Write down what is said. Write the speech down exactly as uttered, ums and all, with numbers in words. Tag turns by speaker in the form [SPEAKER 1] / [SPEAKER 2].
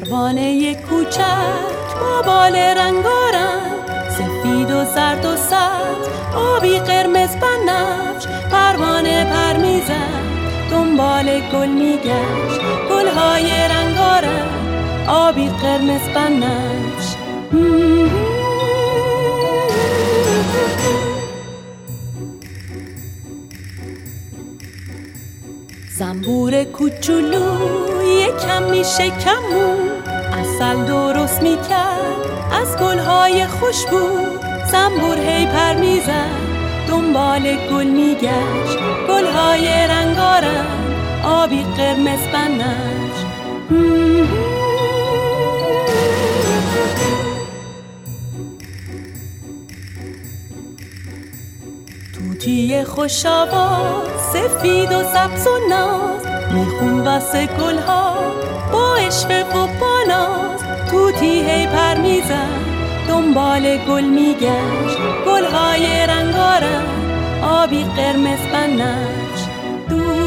[SPEAKER 1] پروانه کوچک با بال رنگارنگ، سفید و زرد و سبز، آبی قرمز بنفش. پروانه پر میزد دنبال گل میگشت، گلهای رنگارنگ، آبی قرمز بنفش. زنبور کوچولو یکم میشکمون، عسل درست میکرد از گلهای خوشبو. زنبور هی پر میزد دنبال گل میگشت، گلهای رنگارنگ، آبی قرمز بنفش. توتی خوش آواز، سفید و سبز و ناز، میخون واسه گلها با عشوه و با ناز. توتی هی پر میزد دنبال گل میگشت، گلهای رنگارنگ، آبی قرمز بنفش.